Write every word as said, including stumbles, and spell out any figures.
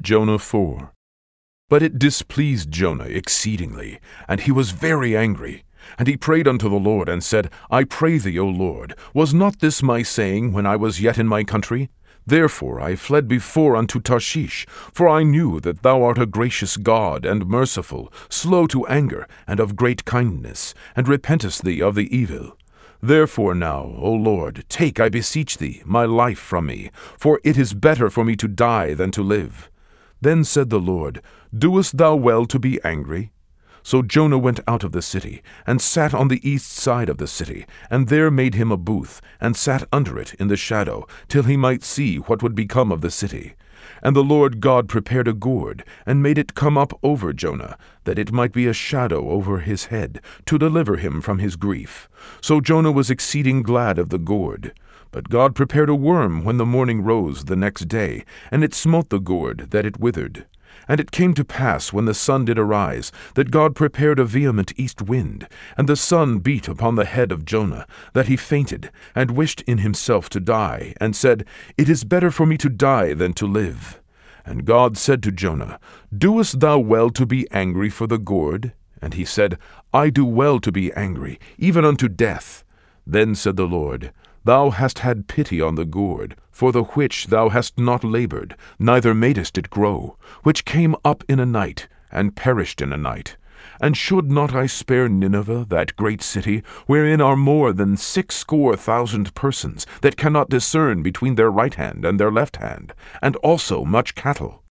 Jonah four. But it displeased Jonah exceedingly, and he was very angry. And he prayed unto the Lord, and said, I pray thee, O Lord, was not this my saying when I was yet in my country? Therefore I fled before unto Tarshish, for I knew that thou art a gracious God, and merciful, slow to anger, and of great kindness, and repentest thee of the evil. Therefore now, O Lord, take, I beseech thee, my life from me, for it is better for me to die than to live. Then said the Lord, Doest thou well to be angry? So Jonah went out of the city, and sat on the east side of the city, and there made him a booth, and sat under it in the shadow, till he might see what would become of the city. And the Lord God prepared a gourd, and made it come up over Jonah, that it might be a shadow over his head, to deliver him from his grief. So Jonah was exceeding glad of the gourd. But God prepared a worm when the morning rose the next day, and it smote the gourd, that it withered. And it came to pass, when the sun did arise, that God prepared a vehement east wind, and the sun beat upon the head of Jonah, that he fainted, and wished in himself to die, and said, It is better for me to die than to live. And God said to Jonah, Doest thou well to be angry for the gourd? And he said, I do well to be angry, even unto death. Then said the Lord, Thou hast had pity on the gourd, for the which thou hast not labored, neither madest it grow, which came up in a night, and perished in a night. And should not I spare Nineveh, that great city, wherein are more than sixscore thousand persons, that cannot discern between their right hand and their left hand, and also much cattle?